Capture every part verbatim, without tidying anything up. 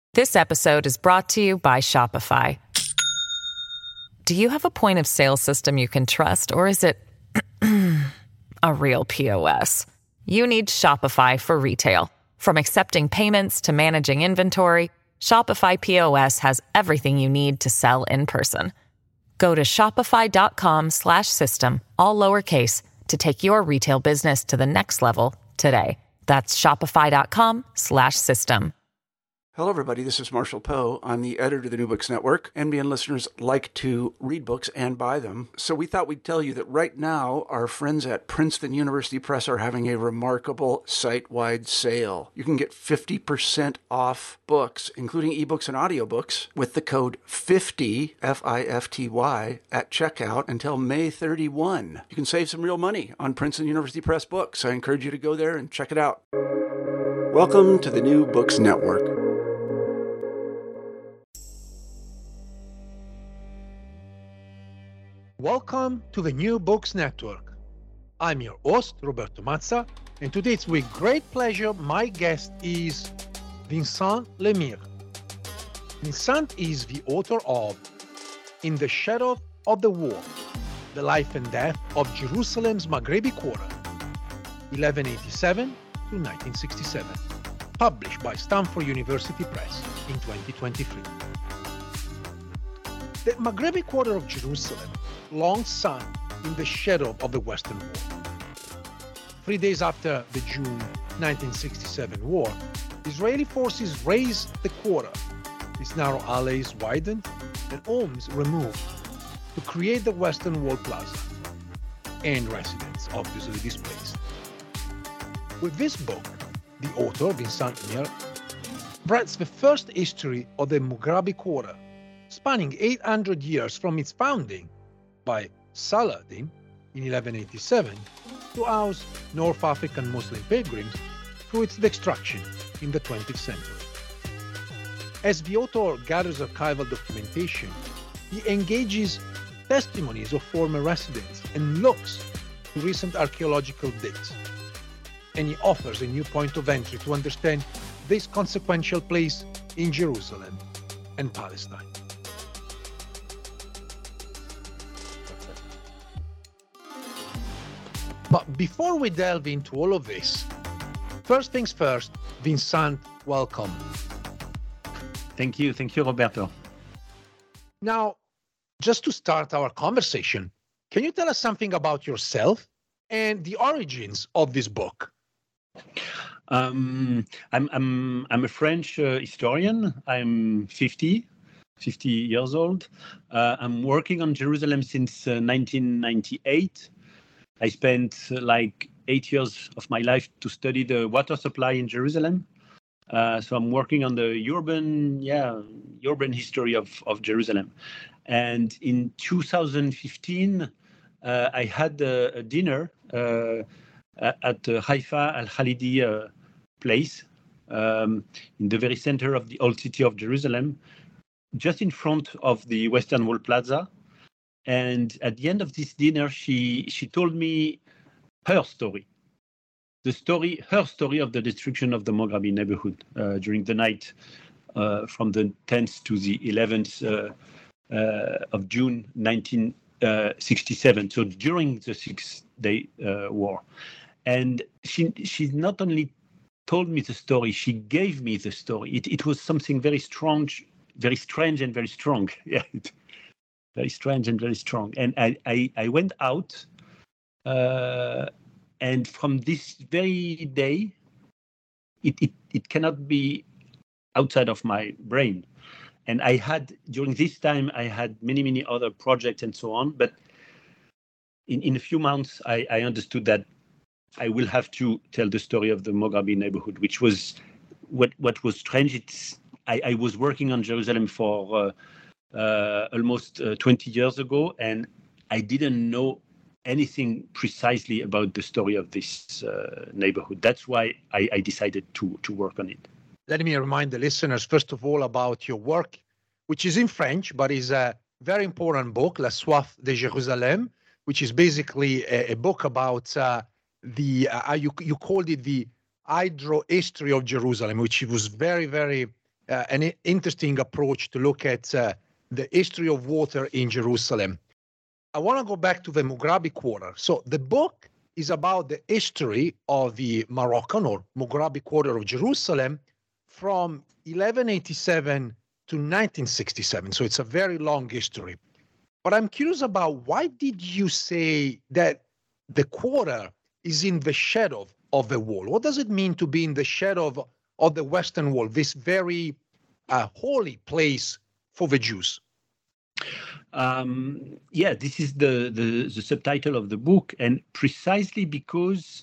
This episode is brought to you by Shopify. Do you have a point of sale system you can trust, or is it a real P O S? You need Shopify for retail. From accepting payments to managing inventory, Shopify P O S has everything you need to sell in person. Go to shopify.com slash system, all lowercase, to take your retail business to the next level today. That's shopify.com slash system. Hello, everybody. This is Marshall Poe. I'm the editor of the New Books Network. N B N listeners like to read books and buy them. So we thought we'd tell you that right now, our friends at Princeton University Press are having a remarkable site-wide sale. You can get fifty percent off books, including ebooks and audiobooks, with the code fifty, F I F T Y, at checkout until May thirty-first. You can save some real money on Princeton University Press books. I encourage you to go there and check it out. Welcome to the New Books Network. Welcome to the New Books Network. I'm your host, Roberto Mazza, and today it's with great pleasure my guest is Vincent Lemire. Vincent is the author of In the Shadow of the War, The Life and Death of Jerusalem's Maghrebi Quarter, eleven eighty-seven to nineteen sixty-seven, published by Stanford University Press in twenty twenty-three. The Maghrebi Quarter of Jerusalem long sunk in the shadow of the Western Wall. Three days after the June nineteen sixty-seven war, Israeli forces razed the quarter, its narrow alleys widened and homes removed to create the Western Wall Plaza, and residents obviously displaced. With this book, the author, Vincent Lemire, writes the first history of the Maghrebi Quarter, spanning eight hundred years from its founding by Saladin in eleven eighty-seven to house North African Muslim pilgrims through its destruction in the twentieth century. As the author gathers archival documentation, he engages testimonies of former residents and looks to recent archaeological digs. And he offers a new point of entry to understand this consequential place in Jerusalem and Palestine. But before we delve into all of this, first things first, Vincent, welcome. Thank you. Thank you, Roberto. Now, just to start our conversation, can you tell us something about yourself and the origins of this book? Um, I'm, I'm, I'm a French uh, historian. I'm fifty, fifty years old. Uh, I'm working on Jerusalem since uh, nineteen ninety-eight. I spent uh, like eight years of my life to study the water supply in Jerusalem. Uh, so I'm working on the urban, yeah, urban history of, of Jerusalem. And in two thousand fifteen, uh, I had a, a dinner uh, at the Haifa Al-Khalidi uh, place um, in the very center of the old city of Jerusalem, just in front of the Western Wall Plaza. And at the end of this dinner, she she told me her story, the story, her story of the destruction of the Maghrebi neighborhood uh, during the night uh, from the tenth to the eleventh uh, uh, of June nineteen sixty-seven. So during the Six-Day uh, War, and she she not only told me the story, she gave me the story. It it was something very strong, very strange, and very strong. Yeah. It, Very strange and very strong. And I, I, I went out, uh, and from this very day, it, it, it cannot be outside of my brain. And I had, during this time, I had many, many other projects and so on. But in, in a few months, I, I understood that I will have to tell the story of the Maghrebi neighborhood, which was what, what was strange. It's I, I was working on Jerusalem for uh, uh, almost uh, twenty years ago, and I didn't know anything precisely about the story of this uh, neighborhood. That's why I, I decided to, to work on it. Let me remind the listeners, first of all, about your work, which is in French, but is a very important book, La Soif de Jérusalem, which is basically a, a book about uh, the, uh, you, you called it the hydro history of Jerusalem, which was very, very uh, an interesting approach to look at uh, the history of water in Jerusalem. I want to go back to the Mughrabi Quarter. So the book is about the history of the Moroccan or Mughrabi Quarter of Jerusalem from eleven eighty-seven to nineteen sixty-seven. So it's a very long history. But I'm curious about, why did you say that the quarter is in the shadow of the wall? What does it mean to be in the shadow of, of the Western Wall, this very uh, holy place for the Jews? Um, yeah, this is the, the, the subtitle of the book, and precisely because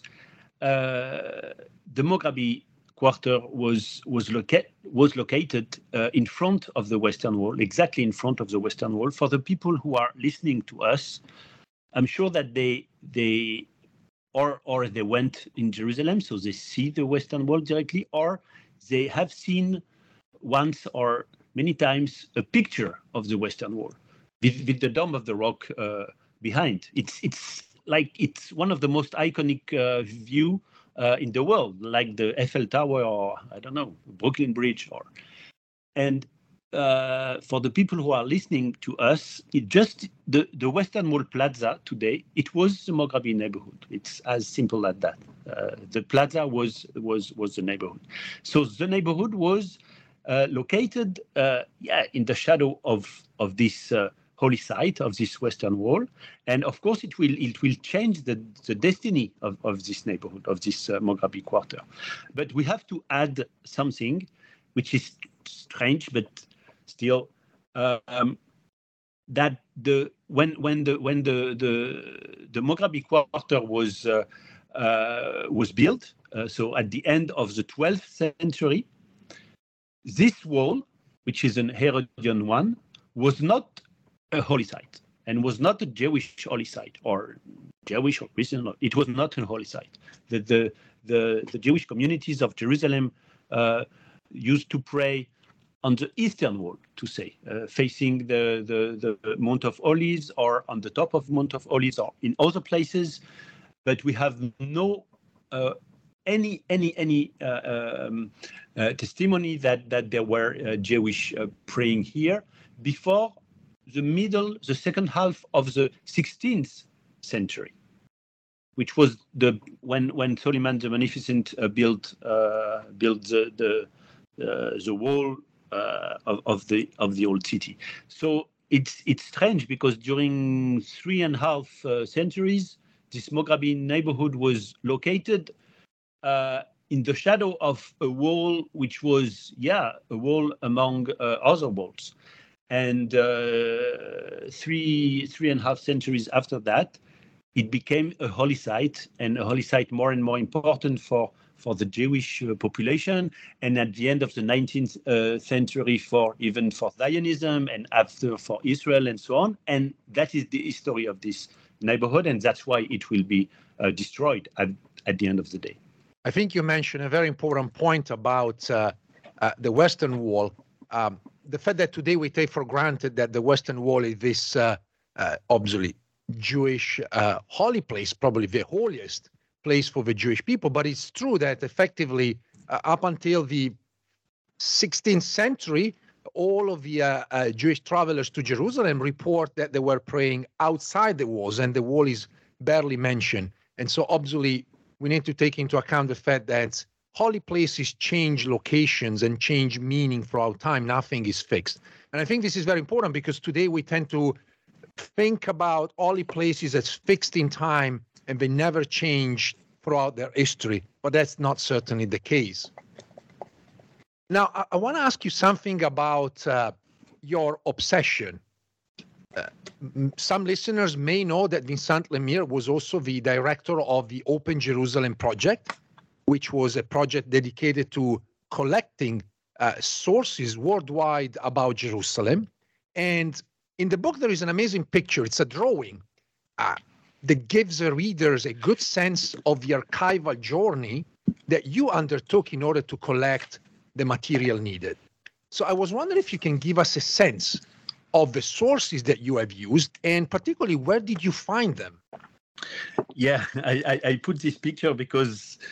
uh, the Mughrabi Quarter was was, loca- was located uh, in front of the Western Wall, exactly in front of the Western Wall. For the people who are listening to us, I'm sure that they they or or they went in Jerusalem, so they see the Western Wall directly, or they have seen once or many times a picture of the Western Wall with, with the Dome of the Rock uh, behind. It's it's like it's one of the most iconic uh, view uh, in the world, like the Eiffel Tower, or I don't know, Brooklyn Bridge, or and uh, for the people who are listening to us, it just the the Western Wall Plaza today, it was the Mughrabi neighborhood. It's as simple as that. Uh, the plaza was was was the neighborhood. So the neighborhood was uh, located, uh, yeah, in the shadow of of this uh, holy site of this Western Wall, and of course it will it will change the the destiny of, of this neighborhood, of this uh, Mughrabi Quarter. But we have to add something, which is strange, but still, uh, um, that the when when the when the the the Mughrabi Quarter was uh, uh, was built, uh, so at the end of the twelfth century, this wall, which is an Herodian one, was not a holy site and was not a Jewish holy site or Jewish or Christian. It was not a holy site. The the the, the Jewish communities of Jerusalem uh, used to pray on the eastern wall, to say, uh, facing the, the the Mount of Olives, or on the top of Mount of Olives, or in other places. But we have no uh, any any any uh, um, uh, testimony that that there were uh, Jewish uh, praying here before the middle, the second half of the sixteenth century, which was the when when Solomon the Magnificent uh, built uh, built the the uh, the wall uh, of, of the of the old city. So it's it's strange, because during three and a half uh, centuries, this Mughrabi neighborhood was located uh, in the shadow of a wall, which was, yeah, a wall among uh, other walls. And uh, three three and a half centuries after that, it became a holy site, and a holy site more and more important for, for the Jewish uh, population. And at the end of the nineteenth uh, century, for even for Zionism, and after for Israel, and so on. And that is the history of this neighborhood, and that's why it will be uh, destroyed at, at the end of the day. I think you mentioned a very important point about uh, uh, the Western Wall. Um, the fact that today we take for granted that the Western Wall is this uh, uh, obviously Jewish uh, holy place, probably the holiest place for the Jewish people. But it's true that effectively uh, up until the sixteenth century, all of the uh, uh, Jewish travelers to Jerusalem report that they were praying outside the walls, and the wall is barely mentioned. And so obviously we need to take into account the fact that holy places change locations and change meaning throughout time. Nothing is fixed. And I think this is very important, because today we tend to think about holy places as fixed in time and they never change throughout their history. But that's not certainly the case. Now, I, I want to ask you something about uh, your obsession. Uh, m- some listeners may know that Vincent Lemire was also the director of the Open Jerusalem Project, which was a project dedicated to collecting uh, sources worldwide about Jerusalem. And in the book, there is an amazing picture. It's a drawing uh, that gives the readers a good sense of the archival journey that you undertook in order to collect the material needed. So I was wondering if you can give us a sense of the sources that you have used, and particularly, where did you find them? Yeah, I, I, I put this picture because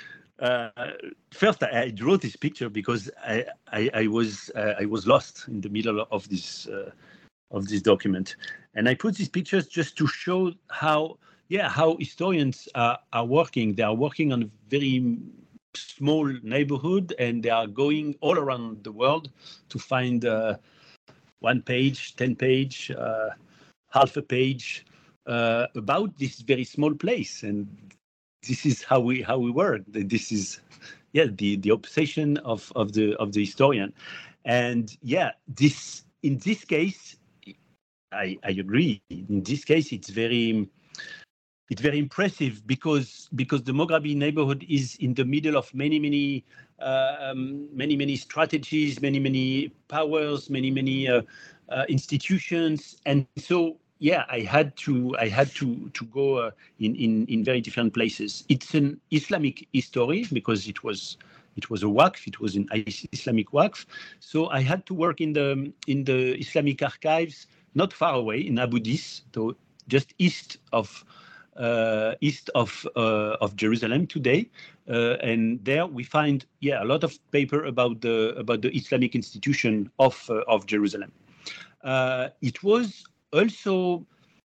uh, first I, I drew this picture because I I, I was uh, I was lost in the middle of this uh, of this document, and I put these pictures just to show how yeah how historians are, are working. They are working on a very small neighborhood, and they are going all around the world to find uh, one page, ten page, uh, half a page uh, about this very small place. And this is how we how we work. This is yeah the the obsession of of the of the historian. And yeah, this in this case, I, I agree. In this case, it's very it's very impressive because because the Moghrabi neighborhood is in the middle of many many uh, um, many many strategies, many many powers, many many uh, uh, institutions, and so yeah, I had to I had to to go uh, in in in very different places. It's an Islamic history because it was. It was a Waqf. It was an Islamic Waqf. So I had to work in the in the Islamic archives, not far away in Abu Dis, so just east of uh, east of uh, of Jerusalem today. Uh, and there we find yeah a lot of paper about the about the Islamic institution of uh, of Jerusalem. Uh, it was also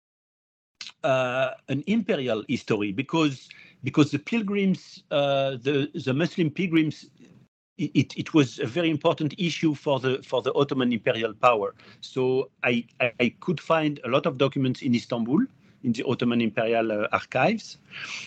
uh, an imperial history because. Because the pilgrims, uh, the the Muslim pilgrims, it, it was a very important issue for the for the Ottoman imperial power. So I, I, I could find a lot of documents in Istanbul, in the Ottoman imperial uh, archives.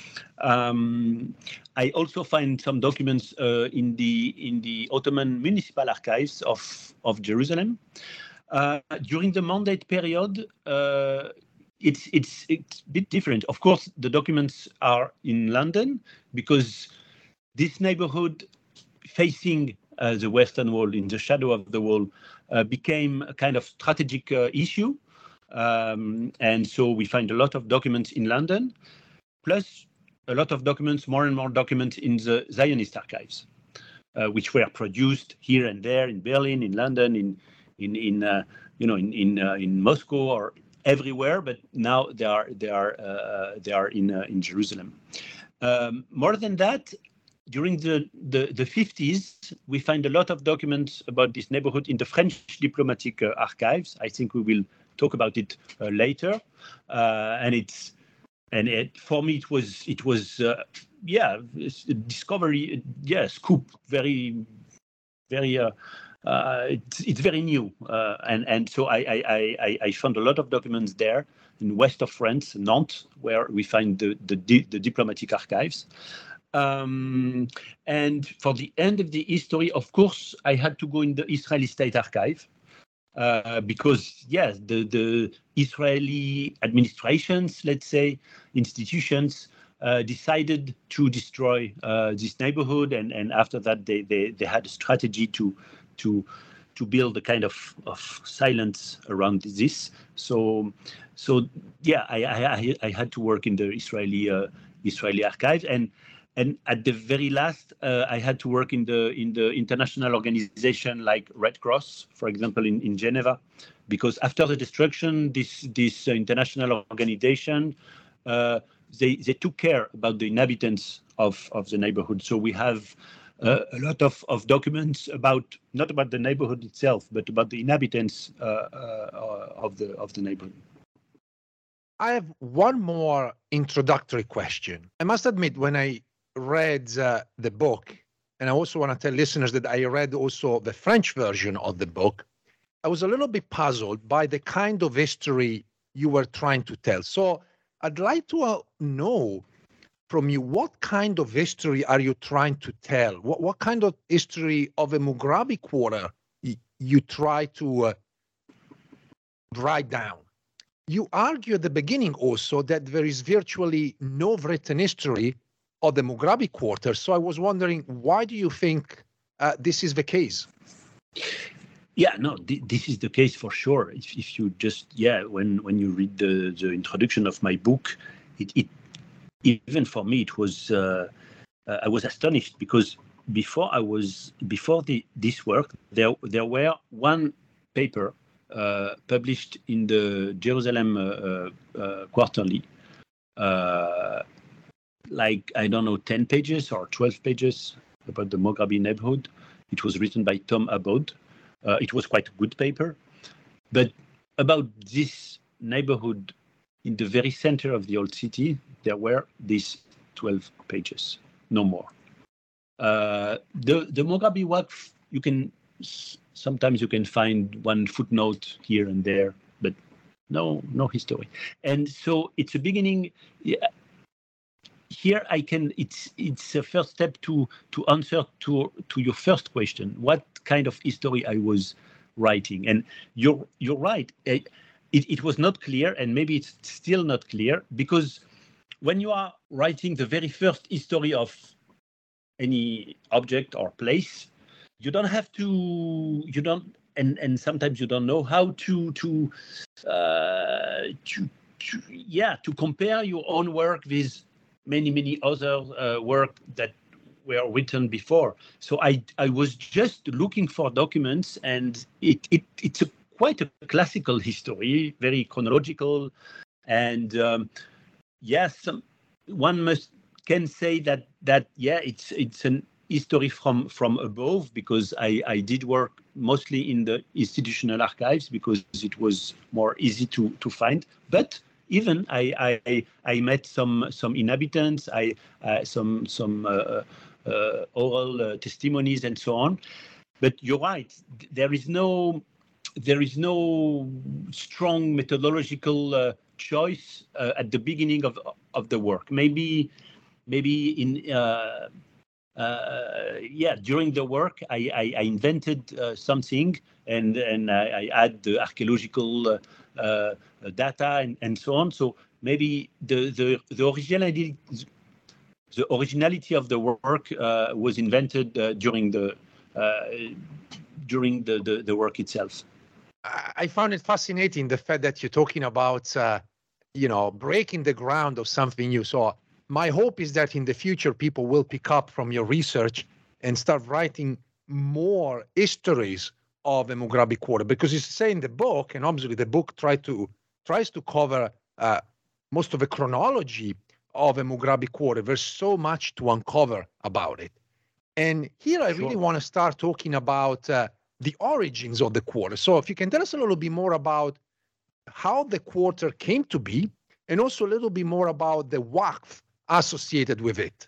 Um, I also find some documents uh, in the in the Ottoman municipal archives of of Jerusalem. Uh, during the Mandate period. Uh, It's it's it's a bit different. Of course, the documents are in London because this neighborhood facing uh, the Western Wall, in the shadow of the wall, uh, became a kind of strategic uh, issue. Um, and so we find a lot of documents in London, plus a lot of documents, more and more documents in the Zionist archives, uh, which were produced here and there in Berlin, in London, in in in uh, you know in in uh, in Moscow or everywhere, but now they are they are uh, they are in uh, in Jerusalem. Um, more than that, during the, the the fifties, we find a lot of documents about this neighborhood in the French diplomatic uh, archives. I think we will talk about it uh, later. Uh, and it's and it, for me it was it was uh, yeah a discovery yeah scoop very very. Uh, Uh, it's, it's very new, uh, and and so I, I I I found a lot of documents there in west of France, Nantes, where we find the the, di- the diplomatic archives. Um, and for the end of the history, of course, I had to go in the Israeli State Archive uh, because yes, the the Israeli administrations, let's say, institutions. Uh, decided to destroy uh, this neighborhood, and, and after that they, they, they had a strategy to to to build a kind of, of silence around this. So so yeah, I I, I had to work in the Israeli uh, Israeli archives, and and at the very last uh, I had to work in the in the international organization like Red Cross, for example, in, in Geneva, because after the destruction, this this uh, international organization. Uh, They, they took care about the inhabitants of, of the neighborhood. So we have uh, a lot of, of documents about, not about the neighborhood itself, but about the inhabitants uh, uh, of the of the neighborhood. I have one more introductory question. I must admit, when I read uh, the book, and I also want to tell listeners that I read also the French version of the book, I was a little bit puzzled by the kind of history you were trying to tell. So I'd like to uh, know from you, what kind of history are you trying to tell? What what kind of history of a Moghrabi quarter y- you try to uh, write down? You argue at the beginning also that there is virtually no written history of the Moghrabi quarter. So I was wondering, why do you think uh, this is the case? Yeah, no, th- this is the case for sure. If, if you just, yeah, when, when you read the, the introduction of my book, it, it even for me, it was, uh, uh, I was astonished because before I was, before the, this work, there, there were one paper uh, published in the Jerusalem uh, uh, Quarterly uh, like, I don't know, ten pages or twelve pages about the Moghrabi neighborhood. It was written by Tom Abode. Uh, it was quite a good paper. But about this neighborhood in the very center of the old city, there were these twelve pages, no more. Uh, the the Moghrabi Waqf, you can sometimes you can find one footnote here and there, but no no history. And so it's a beginning. Yeah, here I can. It's it's a first step to to answer to to your first question. What kind of history I was writing? And you're you're right. It, it was not clear, and maybe it's still not clear, because when you are writing the very first history of any object or place, you don't have to, you don't, and, and sometimes you don't know how to, to, uh, to, to, yeah, to compare your own work with many, many other uh, work that were written before. So I, I was just looking for documents, and it, it, it's a quite a classical history, very chronological, and um, yes, one must can say that that yeah, it's it's an history from from above, because I I did work mostly in the institutional archives because it was more easy to to find. But even I I I met some some inhabitants, I uh, some some uh, uh, oral uh, testimonies and so on. But you're right, there is no. There is no strong methodological uh, choice uh, at the beginning of of the work. Maybe, maybe in uh, uh, yeah, during the work, I, I, I invented uh, something, and and I, I add the archaeological uh, uh, data and, and so on. So maybe the the the originality the originality of the work uh, was invented uh, during the uh, during the, the the work itself. I found it fascinating, the fact that you're talking about, uh, you know, breaking the ground of something new. So my hope is that in the future, people will pick up from your research and start writing more histories of the Moghrabi Quarter, because you say in the book, and obviously the book try to tries to cover uh, most of the chronology of the Moghrabi Quarter. There's so much to uncover about it. And here I really sure. want to start talking about uh, the origins of the quarter. So if you can tell us a little bit more about how the quarter came to be, and also a little bit more about the waqf associated with it.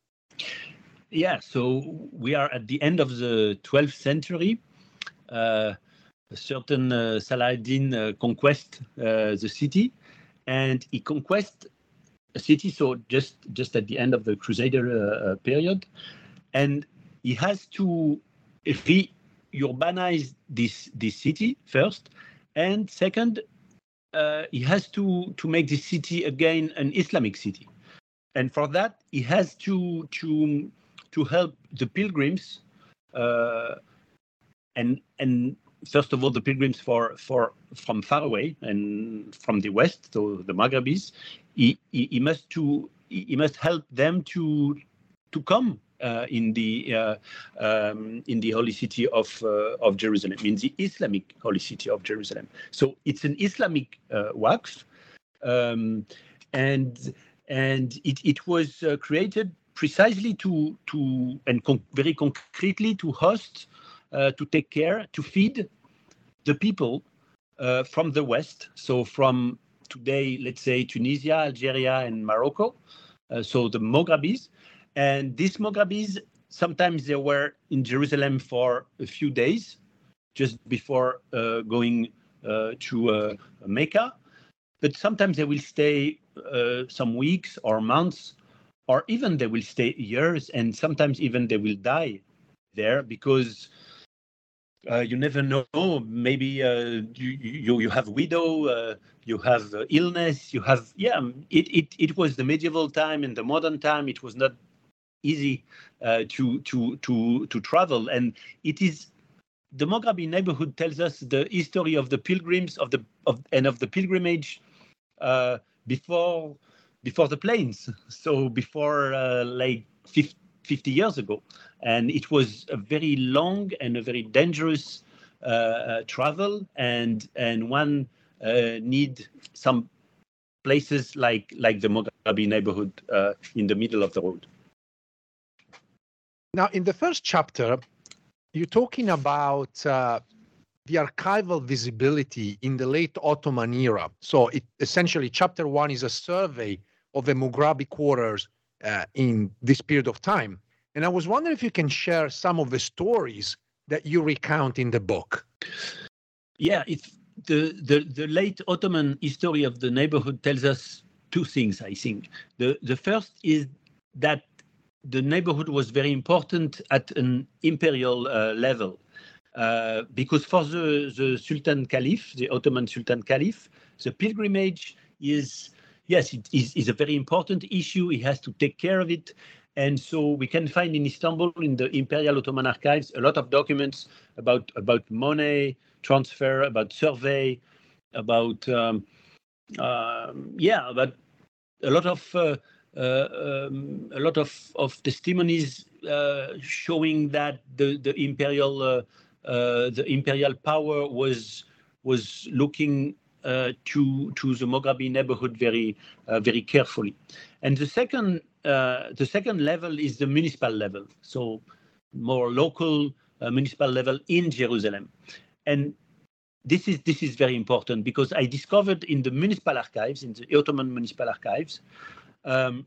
Yeah, so we are at the end of the twelfth century. Uh, a certain uh, Saladin uh, conquest uh, the city, and he conquest a city, so just, just at the end of the Crusader uh, period. And he has to re urbanize this this city first, and second, uh, he has to to make this city again an Islamic city, and for that he has to to to help the pilgrims, uh, and and first of all the pilgrims for for from far away and from the west, so the Maghrabis. He, he he must to he must help them to to come. Uh, in the uh, um, in the holy city of uh, of Jerusalem, in the Islamic holy city of Jerusalem. So it's an Islamic uh, waqf, um, and and it it was uh, created precisely to to and con very concretely to host, uh, to take care, to feed the people uh, from the west. So from today, let's say Tunisia, Algeria, and Morocco. Uh, so the Moghrabis. And these Moghrabis, sometimes they were in Jerusalem for a few days, just before uh, going uh, to uh, Mecca. But sometimes they will stay uh, some weeks or months, or even they will stay years, and sometimes even they will die there, because uh, you never know. Maybe uh, you, you you have widow, uh, you have uh, illness, you have yeah. It it it was the medieval time and the modern time. It was not easy uh, to to to to travel, and it is the Moghrabi neighborhood tells us the history of the pilgrims of the of and of the pilgrimage uh, before before the planes, so before uh, like fifty years ago, and it was a very long and a very dangerous uh, uh, travel, and and one uh, need some places like like the Mograbi neighborhood uh, in the middle of the road. Now, in the first chapter, you're talking about uh, the archival visibility in the late Ottoman era. So it, essentially, chapter one is a survey of the Mograbi quarters uh, in this period of time. And I was wondering if you can share some of the stories that you recount in the book. Yeah, it's the, the, the late Ottoman history of the neighborhood tells us two things, I think. The, the first is that the neighborhood was very important at an imperial uh, level. Uh, because for the, the Sultan Caliph, the Ottoman Sultan Caliph, the pilgrimage is, yes, it is, is a very important issue. He has to take care of it. And so we can find in Istanbul, in the Imperial Ottoman Archives, a lot of documents about, about money transfer, about survey, about, um, uh, yeah, about a lot of uh, uh, um, a lot of, of testimonies uh, showing that the, the imperial uh, Uh, the imperial power was was looking uh, to to the Mograbi neighborhood very uh, very carefully, and the second uh, the second level is the municipal level, so more local uh, municipal level in Jerusalem, and this is this is very important because I discovered in the municipal archives, in the Ottoman municipal archives, um,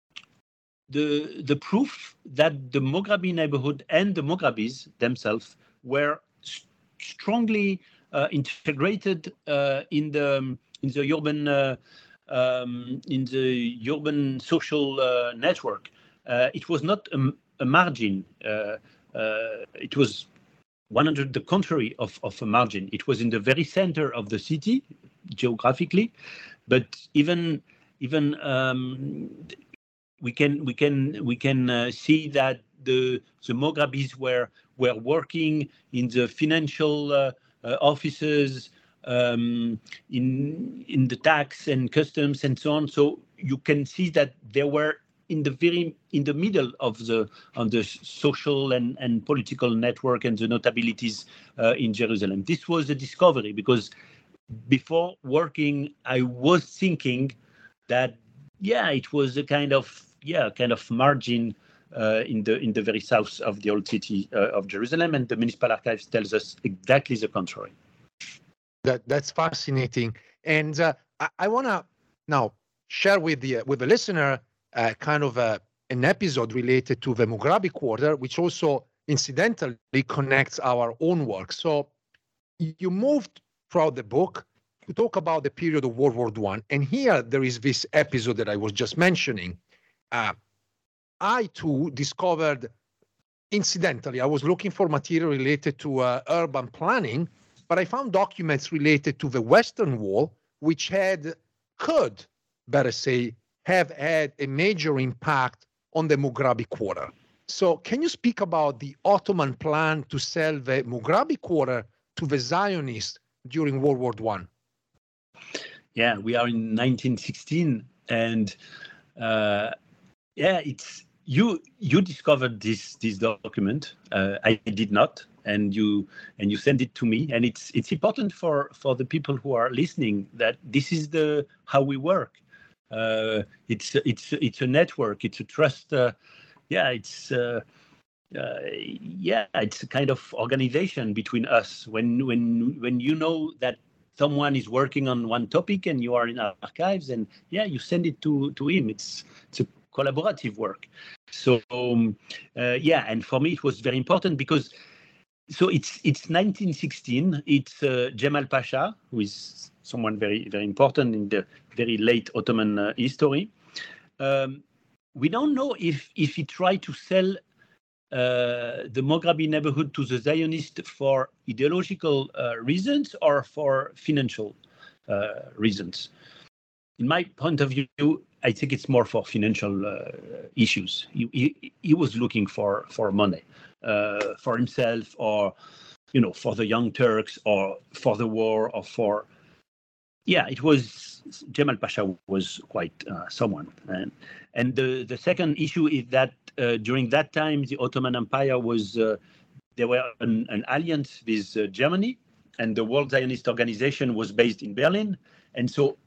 the the proof that the Mograbi neighborhood and the Mograbis themselves were st- strongly uh, integrated uh, in the in the urban uh, um, in the urban social uh, network. Uh, it was not a, a margin. Uh, uh, it was one hundred the contrary of, of a margin. It was in the very center of the city geographically, but even even um, we can we can we can uh, see that the the Mograbis were were working in the financial uh, uh, offices, um, in in the tax and customs and so on. So you can see that they were in the very in the middle of the of the social and, and political network and the notabilities uh, in Jerusalem. This was a discovery because before working, I was thinking that yeah, it was a kind of yeah kind of margin. Uh, in the in the very south of the old city uh, of Jerusalem, and the municipal archives tells us exactly the contrary. That that's fascinating, and uh, I, I want to now share with the with the listener uh, kind of a, an episode related to the Mograbi Quarter, which also incidentally connects our own work. So you moved throughout the book to talk about the period of World War One, and here there is this episode that I was just mentioning. Uh, I, too, discovered, incidentally, I was looking for material related to uh, urban planning, but I found documents related to the Western Wall, which had, could, better say, have had a major impact on the Mograbi Quarter. So can you speak about the Ottoman plan to sell the Mograbi Quarter to the Zionists during World War One? Yeah, we are in nineteen sixteen, and uh, yeah, it's you you discovered this this document. Uh, I did not, and you and you send it to me, and it's it's important for for the people who are listening that this is the how we work. Uh, it's it's it's a network. It's a trust. Uh, yeah, it's. Uh, Uh, yeah, it's a kind of organization between us. When when when you know that someone is working on one topic and you are in our archives, and yeah, you send it to to him. It's it's a collaborative work. So um, uh, yeah, and for me it was very important because so it's it's nineteen sixteen. It's uh, Jemal Pasha, who is someone very very important in the very late Ottoman uh, history. Um, we don't know if if he tried to sell Uh, the Mograbi neighborhood to the Zionists for ideological uh, reasons or for financial uh, reasons. In my point of view, I think it's more for financial uh, issues. He, he, he was looking for, for money uh, for himself, or you know, for the Young Turks, or for the war, or for yeah, it was Jemal Pasha was quite uh, someone. And and the, the second issue is that uh, during that time, the Ottoman Empire was, uh, there were an, an alliance with uh, Germany, and the World Zionist Organization was based in Berlin. And so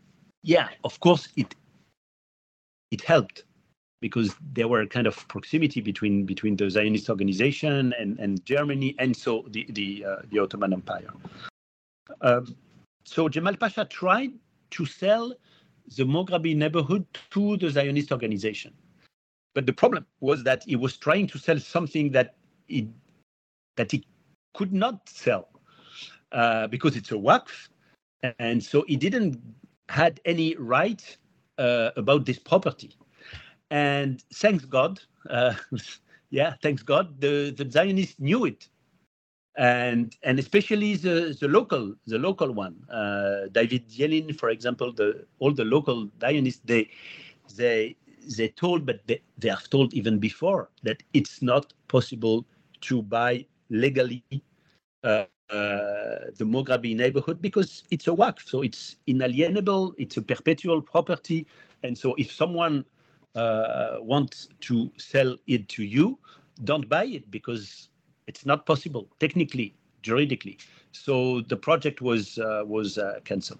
yeah, of course, it it helped because there were kind of proximity between between the Zionist organization and, and Germany, and so the the, uh, the Ottoman Empire. Um, so Jemal Pasha tried to sell the Moghrabi neighborhood to the Zionist organization. But the problem was that he was trying to sell something that he, that he could not sell uh, because it's a waqf. And so he didn't had any right uh, about this property. And thanks God, uh, yeah, thanks God, the, the Zionists knew it. And and especially the, the local the local one, uh, David Yelin, for example, the all the local Zionists, they they they told, but they, they have told even before that it's not possible to buy legally uh, uh, the Moghrabi neighborhood because it's a waqf, so it's inalienable, it's a perpetual property, and so if someone uh, wants to sell it to you, don't buy it because it's not possible technically, juridically. So the project was uh, was uh, cancelled.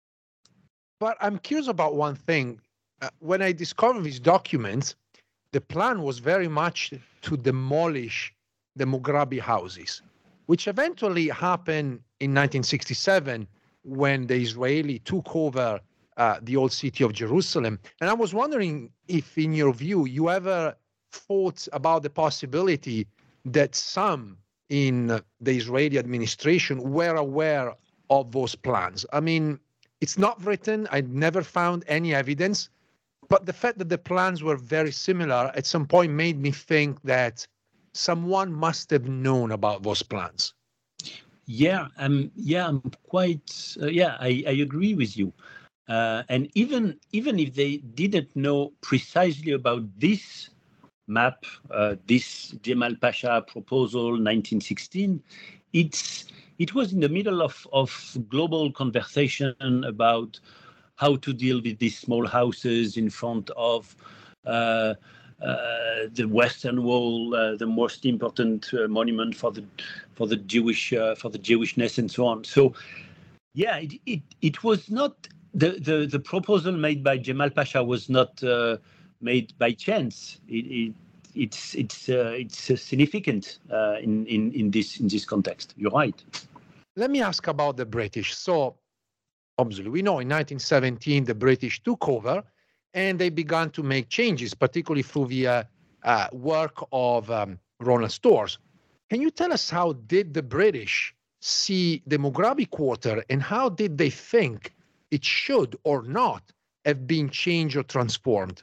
But I'm curious about one thing. Uh, when I discovered these documents, the plan was very much to demolish the Moghrabi houses, which eventually happened in nineteen sixty-seven when the Israeli took over uh, the old city of Jerusalem. And I was wondering if, in your view, you ever thought about the possibility that some in the Israeli administration were aware of those plans. I mean, it's not written. I never found any evidence. But the fact that the plans were very similar at some point made me think that someone must have known about those plans. Yeah, um, yeah, I'm quite, uh, yeah, I, I agree with you. Uh, and even even if they didn't know precisely about this map, uh, this Jemal Pasha proposal, nineteen sixteen, it's it was in the middle of, of global conversation about how to deal with these small houses in front of uh, uh, the Western Wall, uh, the most important uh, monument for the for the Jewish uh, for the Jewishness, and so on. So, yeah, it it, it was not the, the the proposal made by Jemal Pasha was not uh, made by chance. It, it it's it's uh, it's uh, significant uh, in in in this in this context. You're right. Let me ask about the British. So, obviously, we know in nineteen seventeen the British took over, and they began to make changes, particularly through the uh, uh, work of um, Ronald Storrs. Can you tell us how did the British see the Moghrabi quarter, and how did they think it should or not have been changed or transformed?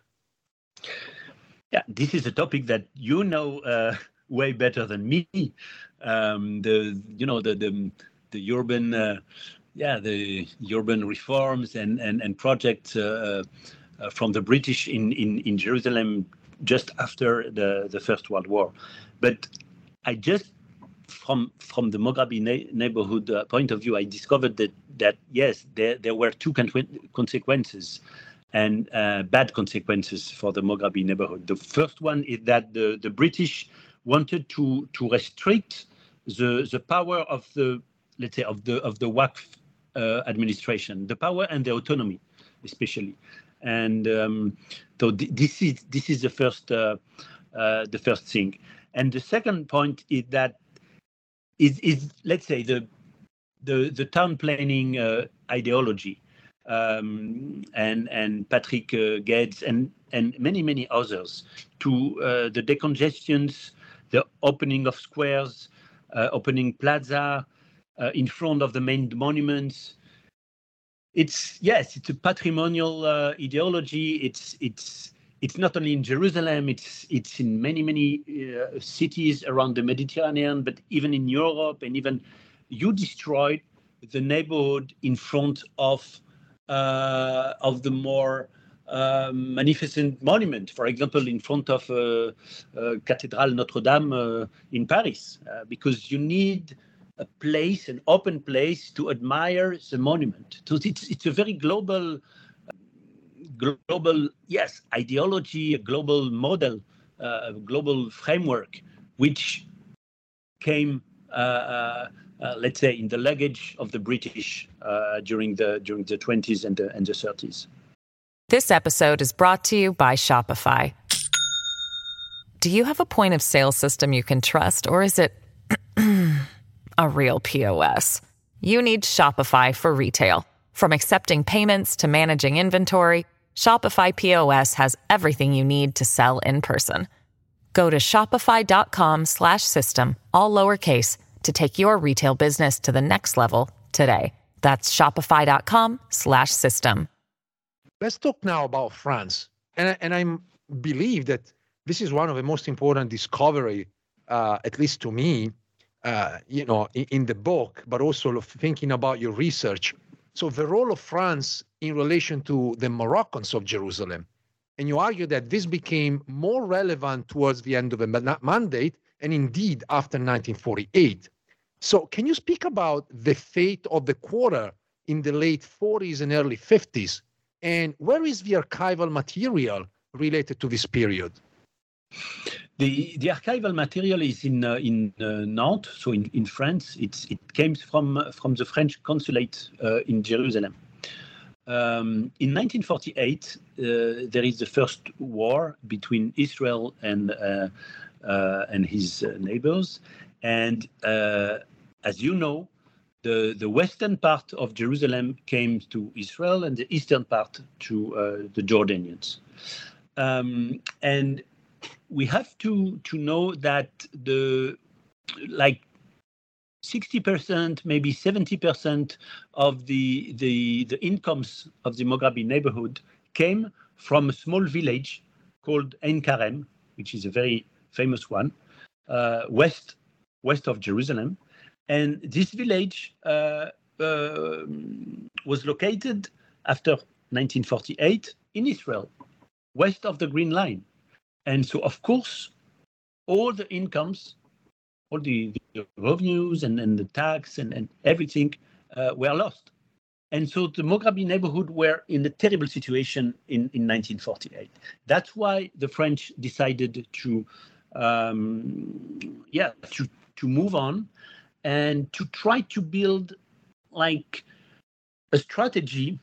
Yeah, this is a topic that you know uh, way better than me. Um, the you know the the, the urban uh, yeah the urban reforms and and and projects uh, uh, from the British in, in in Jerusalem just after the the First World War. But I just from from the Moghrabi na- neighborhood uh, point of view, I discovered that that yes, there there were two con- consequences. And uh, bad consequences for the Moghrabi neighborhood. The first one is that the, the British wanted to to restrict the the power of the let's say of the of the Waqf uh, administration, the power and the autonomy, especially. And um, so th- this is this is the first uh, uh, the first thing. And the second point is that is is let's say the the the town planning uh, ideology. Um, and and Patrick uh, Guedes and and many many others to uh, the decongestions, the opening of squares, uh, opening plaza uh, in front of the main monuments. It's yes, it's a patrimonial uh, ideology. It's it's it's not only in Jerusalem. It's it's in many many uh, cities around the Mediterranean, but even in Europe, and even you destroyed the neighborhood in front of. Uh, of the more uh, magnificent monument, for example, in front of uh, uh, Cathedral Notre Dame uh, in Paris, uh, because you need a place, an open place to admire the monument. So it's it's a very global, global yes, ideology, a global model, uh, a global framework, which came uh, uh, let's say, in the luggage of the British uh, during the during the twenties and the and the thirties. This episode is brought to you by Shopify. Do you have a point of sale system you can trust, or is it a real P O S? You need Shopify for retail. From accepting payments to managing inventory, Shopify P O S has everything you need to sell in person. Go to shopify.com slash system, all lowercase, to take your retail business to the next level today. That's shopify.com slash system. Let's talk now about France. And I, and I believe that this is one of the most important discovery, uh, at least to me, uh, you know, in, in the book, but also thinking about your research. So the role of France in relation to the Moroccans of Jerusalem. And you argue that this became more relevant towards the end of the mandate, and indeed after nineteen forty-eight. So can you speak about the fate of the quarter in the late forties and early fifties? And where is the archival material related to this period? The the archival material is in uh, in uh, Nantes, so in, in France. It's it came from uh, from the French consulate uh, in Jerusalem. Um, in nineteen forty-eight, uh, there is the first war between Israel and uh, uh, and his uh, neighbors, and uh, as you know, the the western part of Jerusalem came to Israel, and the eastern part to uh, the Jordanians, um, and we have to to know that the like. sixty percent, maybe seventy percent of the, the the incomes of the Moghrabi neighborhood came from a small village called Ein Karem, which is a very famous one, uh, west west of Jerusalem. And this village uh, uh, was located after nineteen forty-eight in Israel, west of the Green Line. And so, of course, all the incomes, all the, the revenues and, and the tax and, and everything uh, were lost. And so the Moghrabi neighborhood were in a terrible situation in, in nineteen forty-eight. That's why the French decided to, um, yeah, to, to move on and to try to build like a strategy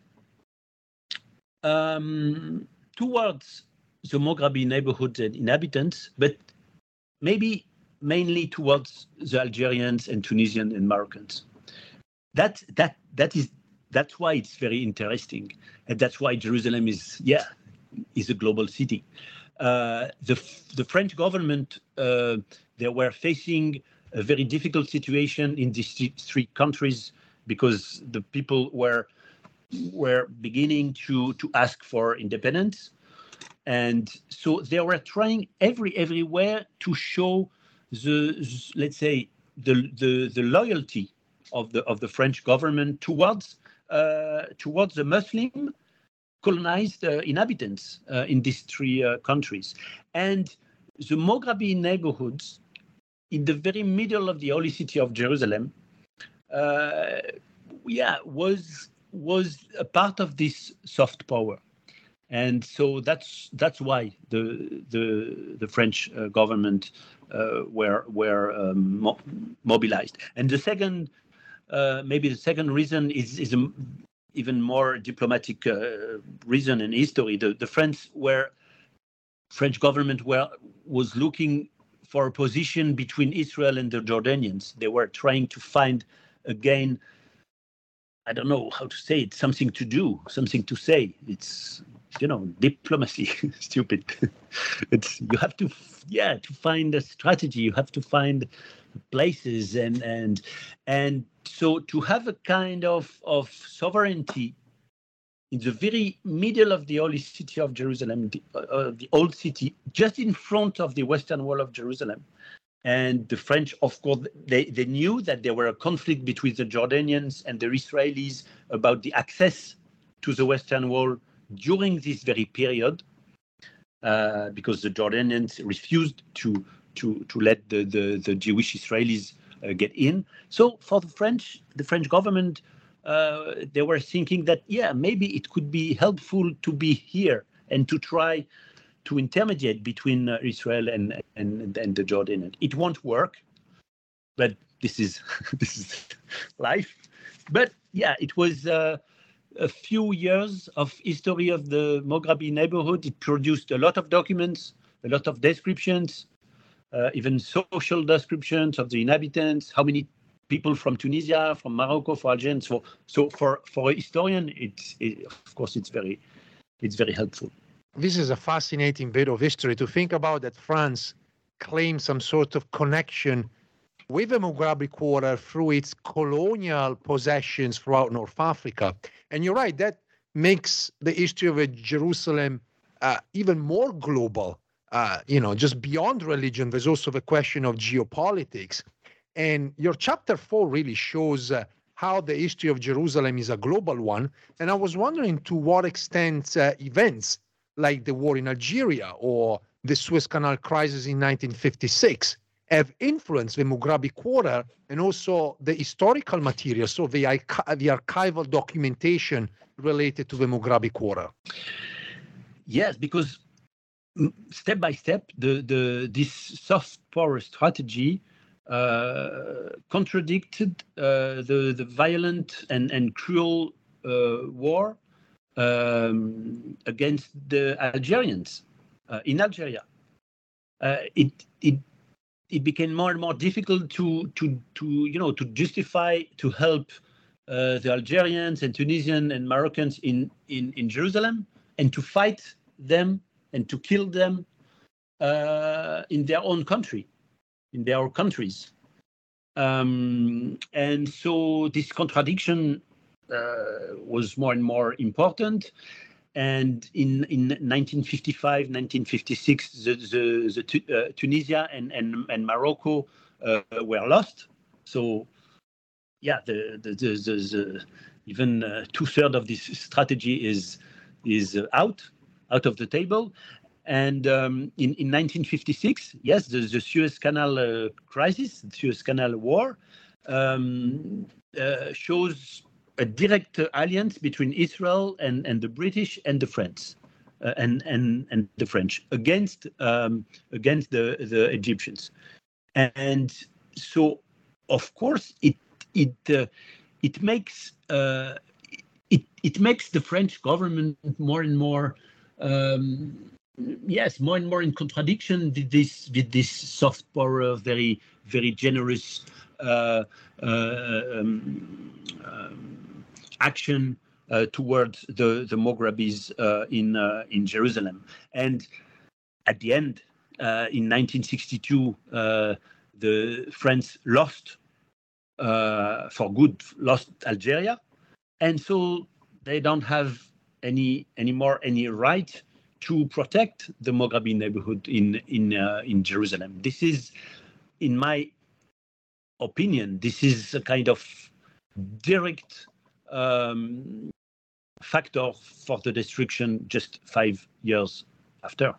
um, towards the Moghrabi neighborhoods and inhabitants, but maybe mainly towards the Algerians and Tunisians and Moroccans. That that that is that's why it's very interesting, and that's why Jerusalem is yeah is a global city. Uh, the the French government uh, they were facing a very difficult situation in these three countries because the people were were beginning to to ask for independence, and so they were trying every everywhere to show the let's say the the, the loyalty of the of the French government towards uh, towards the Muslim colonized uh, inhabitants uh, in these three uh, countries. And the Moghrabi neighborhoods in the very middle of the holy city of Jerusalem, uh, yeah, was was a part of this soft power. And so that's that's why the the the French uh, government uh, were were um, mo- mobilized. And the second, uh, maybe the second reason is is a even more diplomatic uh, reason in history. The the French were French government were was looking for a position between Israel and the Jordanians. They were trying to find again, I don't know how to say it, something to do, something to say. It's, you know, diplomacy, stupid. It's, you have to, yeah, to find a strategy. You have to find places and, and, and so to have a kind of, of sovereignty in the very middle of the holy city of Jerusalem, the, uh, the old city, just in front of the western wall of Jerusalem. And the French, of course, they, they knew that there were a conflict between the Jordanians and the Israelis about the access to the Western Wall during this very period, uh, because the Jordanians refused to to to let the, the, the Jewish Israelis uh, get in. So for the French, the French government, uh, they were thinking that, yeah, maybe it could be helpful to be here and to try to intermediate between uh, Israel and, and and the Jordanians. It won't work, but this is this is life. But yeah, it was uh, a few years of history of the Moghrabi neighborhood. It produced a lot of documents, a lot of descriptions, uh, even social descriptions of the inhabitants, how many people from Tunisia, from Morocco, for Algerians. So, so for, for a historian, it's, it, of course, it's very, it's very helpful. This is a fascinating bit of history to think about, that France claimed some sort of connection with the Moghrabi Quarter through its colonial possessions throughout North Africa. And you're right, that makes the history of Jerusalem uh, even more global. Uh, you know, just beyond religion, there's also the question of geopolitics. And your chapter four really shows uh, how the history of Jerusalem is a global one. And I was wondering to what extent uh, events like the war in Algeria or the Suez Canal crisis in nineteen fifty-six have influenced the Moghrabi Quarter and also the historical material, so the, the archival documentation related to the Moghrabi Quarter. Yes, because step by step, the, the this soft power strategy uh, contradicted uh, the, the violent and, and cruel uh, war um, against the Algerians uh, in Algeria. Uh, it it it became more and more difficult to to to you know to justify to help uh, the Algerians and Tunisian and Moroccans in, in in Jerusalem, and to fight them and to kill them uh, in their own country, in their countries. Um, and so this contradiction uh, was more and more important. And in, in nineteen fifty-five, nineteen fifty-six, the, the, the uh, Tunisia and, and, and Morocco uh, were lost. So, yeah, the, the, the, the, the even uh, two-thirds of this strategy is is uh, out, out of the table. And um, in, in nineteen fifty-six, yes, the, the Suez Canal uh, crisis, the Suez Canal War, um, uh, shows a direct uh, alliance between Israel and, and the British and the French, uh, and, and, and the French against um, against the, the Egyptians. And so, of course, it it uh, it makes uh, it it makes the French government more and more um, yes more and more in contradiction with this with this soft power, very very generous uh, uh, um, um, action uh, towards the the Moghrabis uh, in uh, in Jerusalem. And at the end, uh, in nineteen sixty-two, uh, the France lost uh, for good, lost Algeria, and so they don't have any anymore any right to protect the Moghrabi neighborhood in in uh, in Jerusalem. This is, in my opinion, this is a kind of direct um, factor for the destruction just five years after.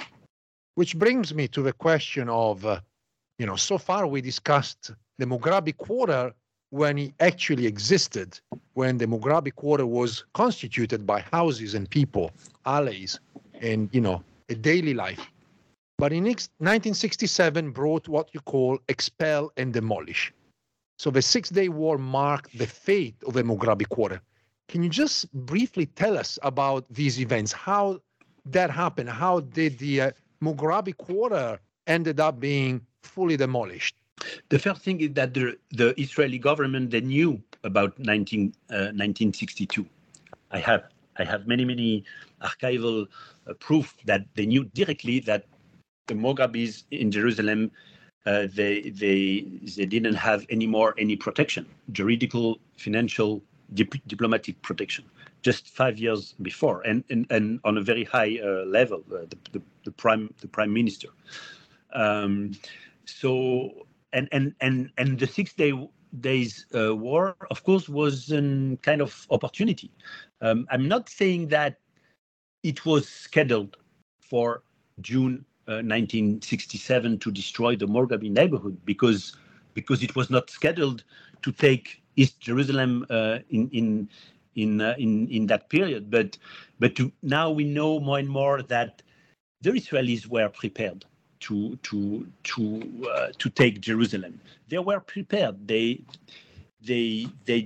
Which brings me to the question of, uh, you know, so far we discussed the Moghrabi Quarter when it actually existed, when the Moghrabi Quarter was constituted by houses and people, alleys, and, you know, a daily life. But in nineteen sixty-seven brought what you call expel and demolish. So the Six-Day War marked the fate of the Moghrabi Quarter. Can you just briefly tell us about these events, how that happened? How did the uh, Moghrabi Quarter ended up being fully demolished? The first thing is that the, the Israeli government, they knew about nineteen, uh, nineteen sixty-two. I have I have many, many archival uh, proof that they knew directly that the Moghrabis in Jerusalem, uh, they they they didn't have anymore any protection, juridical, financial, dip, diplomatic protection, just five years before, and and, and on a very high uh, level, uh, the, the the prime the prime minister. Um, so and and and and the six day days uh, war, of course, was a kind of opportunity. Um, I'm not saying that it was scheduled for June uh, nineteen sixty-seven to destroy the Moghrabi neighborhood, because because it was not scheduled to take East Jerusalem uh, in in in, uh, in in that period. But but to, now we know more and more that the Israelis were prepared. to to to uh, to take Jerusalem. They were prepared. They they they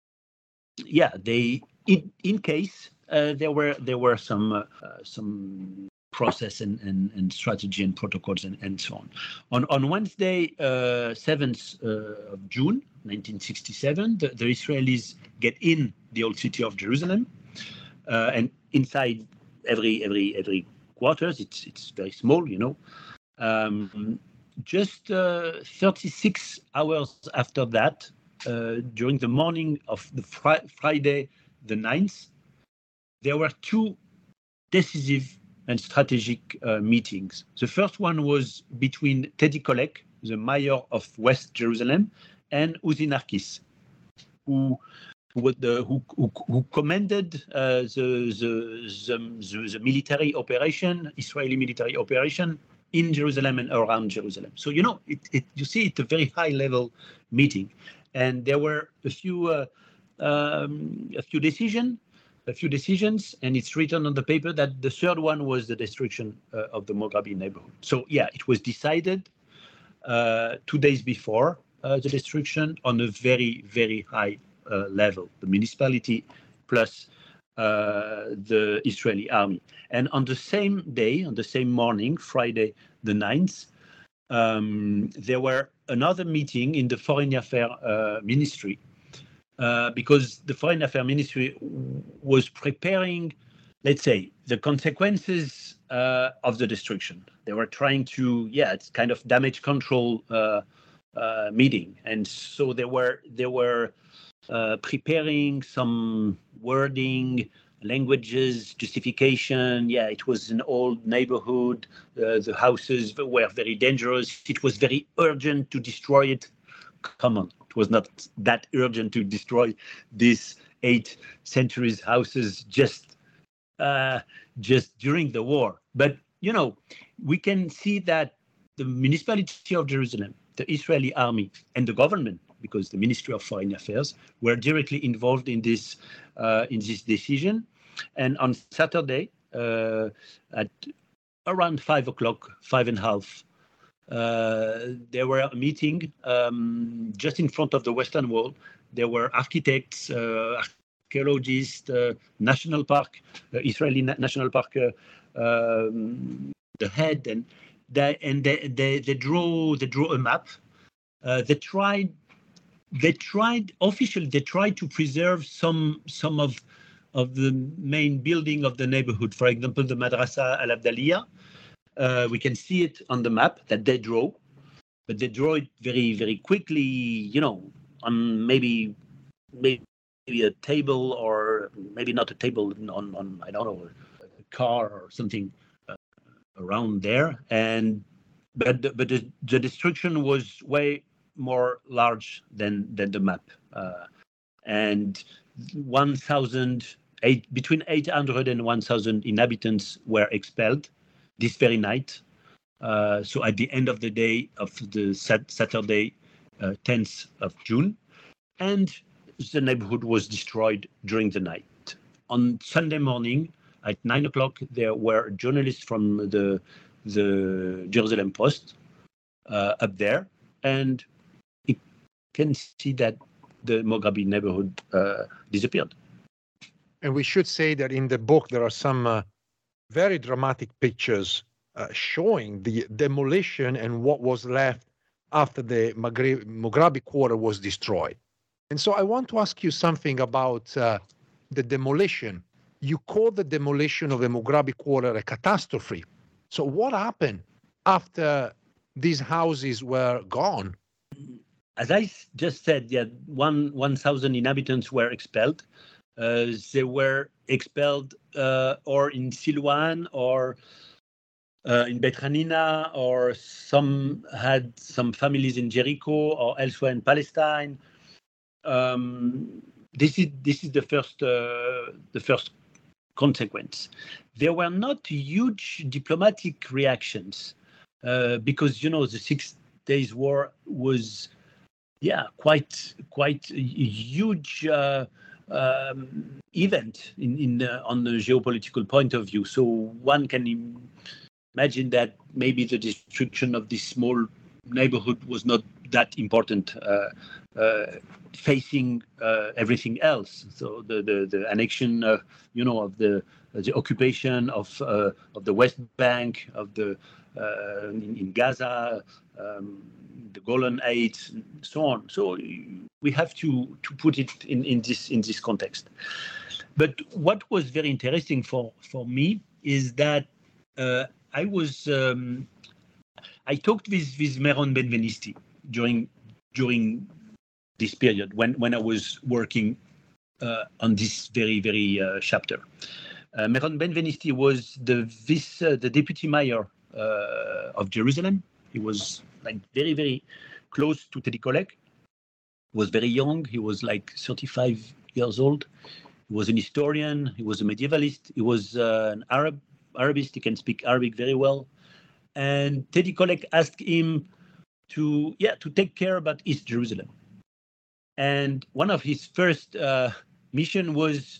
yeah they in in case uh, there were there were some uh, uh, some process and, and, and strategy and protocols and, and so on. On on Wednesday, uh, seventh uh, of June, nineteen sixty-seven, the, the Israelis get in the old city of Jerusalem, uh, and inside every every every quarters, it's it's very small, you know. Um, just uh, thirty-six hours after that, uh, during the morning of the fri- Friday, the ninth, there were two decisive and strategic uh, meetings. The first one was between Teddy Kollek, the mayor of West Jerusalem, and Uzi Narkis, who who, the, who, who, who commanded uh, the, the, the, the military operation, Israeli military operation in Jerusalem and around Jerusalem. So, you know, it, it, you see it's a very high-level meeting. And there were a few, uh, um, a few decisions, a few decisions, and it's written on the paper that the third one was the destruction uh, of the Mograbi neighborhood. So, yeah, it was decided uh, two days before uh, the destruction on a very, very high uh, level, the municipality plus uh, the Israeli army. And on the same day, on the same morning, Friday the ninth, um, there were another meeting in the Foreign Affairs uh, Ministry, Uh, because the Foreign Affairs Ministry was preparing, let's say, the consequences uh, of the destruction. They were trying to, yeah, it's kind of damage control uh, uh, meeting, and so they were they were uh, preparing some wording, languages, justification. Yeah, it was an old neighborhood. Uh, the houses were very dangerous. It was very urgent to destroy it. Come on. It was not that urgent to destroy these eight centuries houses just uh, just during the war. But, you know, we can see that the municipality of Jerusalem, the Israeli army, and the government, because the Ministry of Foreign Affairs, were directly involved in this uh, in this decision. And on Saturday, uh, at around five o'clock, five and a half, Uh, there were a meeting um, just in front of the Western Wall. There were architects, uh, archaeologists, uh, National Park, uh, Israeli Na- National Park, uh, um, the head, and they and they, they, they draw they draw a map. Uh, they tried they tried officially they tried to preserve some some of of the main building of the neighborhood. For example, the Madrasa Al Abdaliyah. Uh, we can see it on the map that they draw, but they draw it very, very quickly, you know, on maybe maybe a table, or maybe not a table, on, on I don't know, a car or something uh, around there. And but the, but the, the destruction was way more large than than the map, uh, and one thousand eight between eight hundred and one thousand inhabitants were expelled this very night. Uh, so at the end of the day of the sat- Saturday, uh, tenth of June, and the neighborhood was destroyed during the night. On Sunday morning at nine o'clock, there were journalists from the the Jerusalem Post uh, up there, and you can see that the Mograbi neighborhood uh, disappeared. And we should say that in the book there are some uh, very dramatic pictures uh, showing the demolition and what was left after the Magri- Mograbi quarter was destroyed. And so I want to ask you something about uh, the demolition. You call the demolition of the Mograbi quarter a catastrophe. So what happened after these houses were gone? As I just said, yeah, one one thousand inhabitants were expelled. Uh, they were expelled uh, or in Silwan or uh, in Beit Hanina, or some had some families in Jericho or elsewhere in Palestine. Um, this is this is the first uh, the first consequence. There were not huge diplomatic reactions uh, because, you know, the Six Days War was, yeah, quite quite a huge Uh, Um, event in, in uh, on the geopolitical point of view. So one can imagine that maybe the destruction of this small neighborhood was not that important, uh, uh, facing uh, everything else. So the the, the annexion, uh, you know, of the the occupation of uh, of the West Bank, of the uh, in, in Gaza, um, the Golan Heights, and so on. So we have to to put it in, in this in this context. But what was very interesting for for me is that uh, I was um, I talked with with Meron Benvenisti during during this period when when I was working uh, on this very very uh, chapter. Uh, Meron Benvenisti was the vice, uh, the deputy mayor uh, of Jerusalem. He was like very, very close to Teddy Kollek. He was very young. He was like thirty-five years old. He was an historian. He was a medievalist. He was uh, an Arab, Arabist. He can speak Arabic very well. And Teddy Kollek asked him to, yeah, to take care about East Jerusalem. And one of his first uh, mission was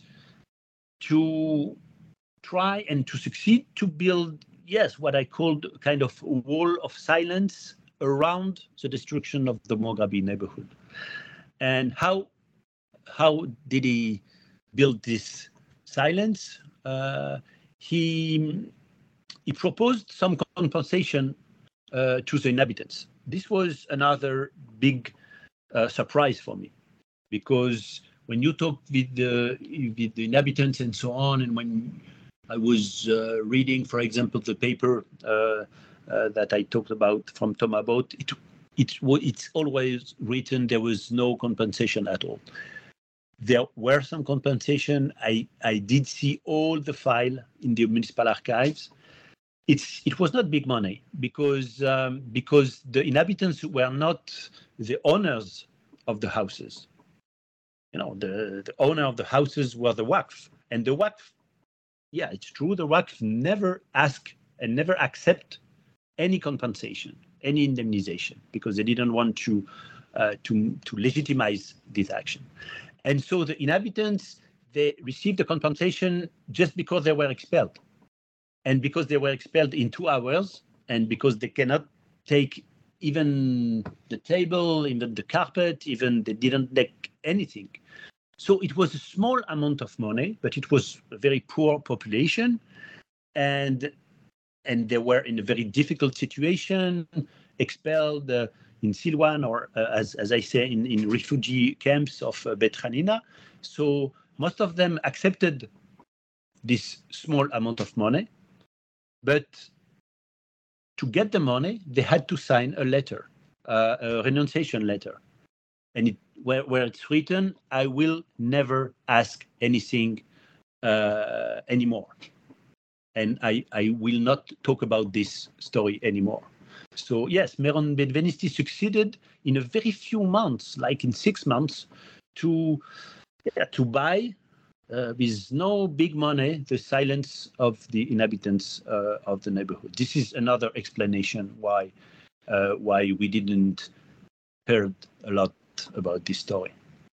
to try and to succeed to build, yes, what I called kind of a wall of silence around the destruction of the Mograbi neighborhood. And how how did he build this silence? Uh, he he proposed some compensation uh, to the inhabitants. This was another big uh, surprise for me, because when you talk with the, with the inhabitants and so on, and when I was uh, reading, for example, the paper uh, uh, that I talked about from Thomas Boat, it, it, it's always written there was no compensation at all. There were some compensation. I, I did see all the file in the municipal archives. It's, it was not big money because, um, because the inhabitants were not the owners of the houses. You know, the, the owner of the houses were the Waqf. And the Waqf, yeah, it's true, the Waqf never ask and never accept any compensation, any indemnization, because they didn't want to, uh, to, to legitimize this action. And so the inhabitants, they received the compensation just because they were expelled. And because they were expelled in two hours, and because they cannot take even the table, even the carpet, even they didn't take anything. So it was a small amount of money, but it was a very poor population. And and they were in a very difficult situation, expelled uh, in Silwan, or uh, as, as I say, in, in refugee camps of uh, Bet Hanina. So most of them accepted this small amount of money, but to get the money, they had to sign a letter, uh, a renunciation letter. And it, where, where it's written, I will never ask anything uh, anymore. And I, I will not talk about this story anymore. So yes, Meron Benvenisti succeeded in a very few months, like in six months, to, yeah, to buy Uh, with no big money, the silence of the inhabitants uh, of the neighborhood. This is another explanation why uh, why we didn't heard a lot about this story.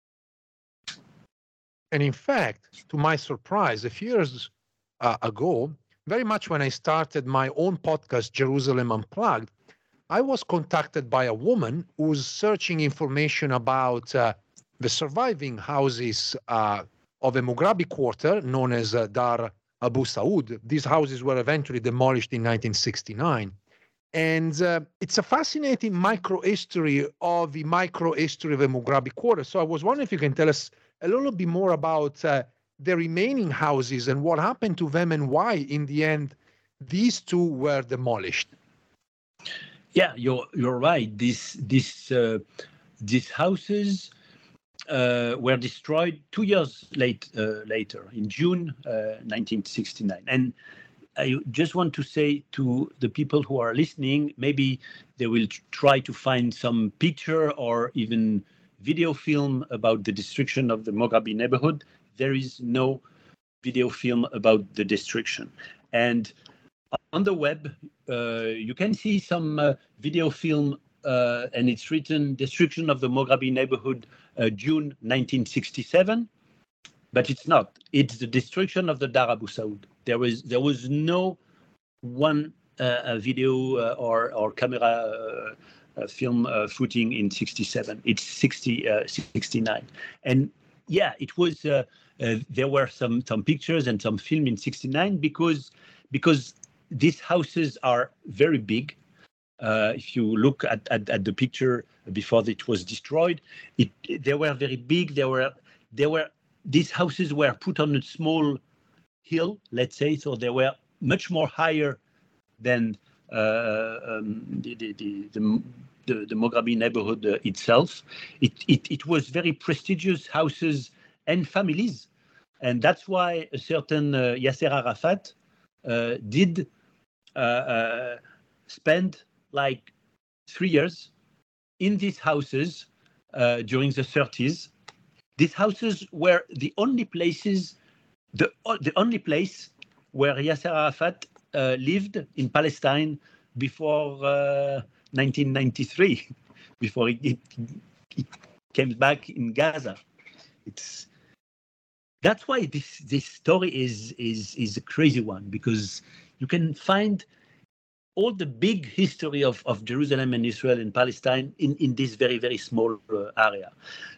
And in fact, to my surprise, a few years uh, ago, very much when I started my own podcast, Jerusalem Unplugged, I was contacted by a woman who was searching information about uh, the surviving houses uh, of a Mograbi quarter known as uh, Dar Abu Saud. These houses were eventually demolished in nineteen sixty-nine. And uh, it's a fascinating micro-history of the micro-history of a Mograbi quarter. So I was wondering if you can tell us a little bit more about uh, the remaining houses and what happened to them and why, in the end, these two were demolished. Yeah, you're you're right. This this uh, these houses Uh, were destroyed two years late, uh, later, in June uh, nineteen sixty-nine. And I just want to say to the people who are listening, maybe they will try to find some picture or even video film about the destruction of the Mograbi neighborhood. There is no video film about the destruction. And on the web, uh, you can see some uh, video film, uh, and it's written Destruction of the Mograbi Neighborhood, Uh, June nineteen sixty-seven, but it's not. It's the destruction of the Dar Abu Saud. There was there was no one uh, a video uh, or or camera uh, uh, film uh, footing in sixty-seven. It's sixty, uh, sixty-nine, and yeah, it was. Uh, uh, there were some some pictures and some film in sixty-nine because because these houses are very big. Uh, if you look at, at, at the picture before it was destroyed, it, they were very big. They were, they were. These houses were put on a small hill, let's say, so they were much more higher than uh, um, the, the, the, the, the, the Moghrabi neighborhood uh, itself. It, it, it was very prestigious houses and families, and that's why a certain uh, Yasser Arafat uh, did uh, uh, spend like three years in these houses uh, during the thirties. These houses were the only places, the, the only place where Yasser Arafat uh, lived in Palestine before uh, nineteen ninety-three, before he, he came back in Gaza. It's that's why this this story is is is a crazy one, because you can find all the big history of, of Jerusalem and Israel and Palestine in, in this very, very small uh, area.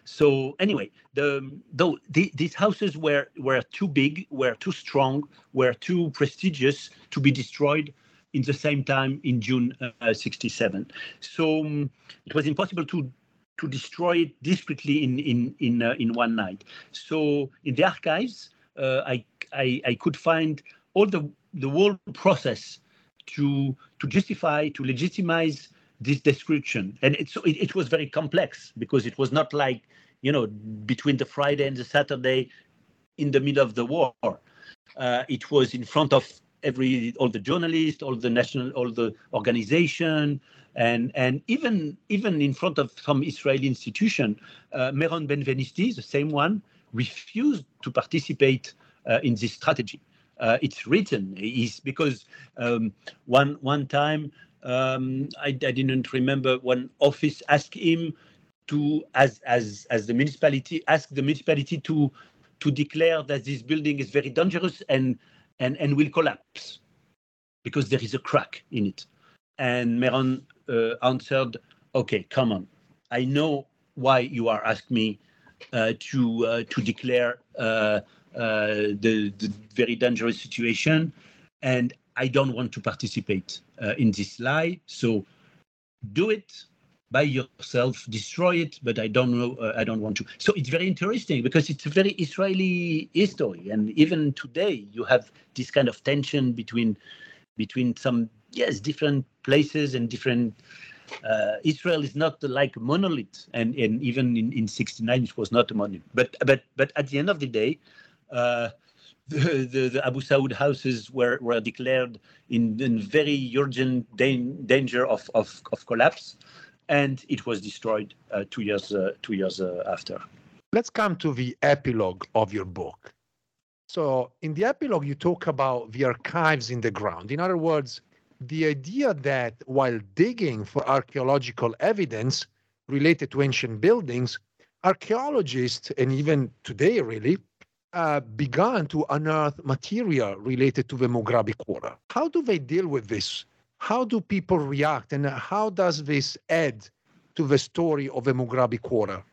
So anyway, the, though the, these houses were, were too big, were too strong, were too prestigious to be destroyed in the same time in June uh, sixty-seven. So um, it was impossible to to destroy it discreetly in in in, uh, in one night. So in the archives, uh, I, I I could find all the the whole process to to justify, to legitimize this description. And it, so it, it was very complex, because it was not like, you know, between the Friday and the Saturday in the middle of the war. Uh, it was in front of every, all the journalists, all the national, all the organization, and and even even in front of some Israeli institution. uh, Meron Ben-Venisti, the same one, refused to participate uh, in this strategy. Uh, it's written is because um, one one time um, I, I didn't remember, one office asked him to, as as as the municipality asked the municipality to to declare that this building is very dangerous and and and will collapse because there is a crack in it. And Meron uh, answered, "Okay, come on, I know why you are asking me uh, to uh, to declare uh, uh, the, the very dangerous situation, and I don't want to participate uh, in this lie. So do it by yourself, destroy it. But I don't know. Uh, I don't want to." So it's very interesting because it's a very Israeli history, and even today you have this kind of tension between between some yes different places and different. Uh, Israel is not like a monolith, and, and even in, in sixty-nine it was not a monolith. But but but at the end of the day, uh, the, the the Abu Saud houses were, were declared in, in very urgent dan- danger of, of of collapse, and it was destroyed uh, two years uh, two years uh, after. Let's come to the epilogue of your book. So in the epilogue, you talk about the archives in the ground. In other words, the idea that while digging for archaeological evidence related to ancient buildings, archaeologists, and even today really, uh, began to unearth material related to the Moghrabi Quarter. How do they deal with this? How do people react? And how does this add to the story of the Moghrabi Quarter?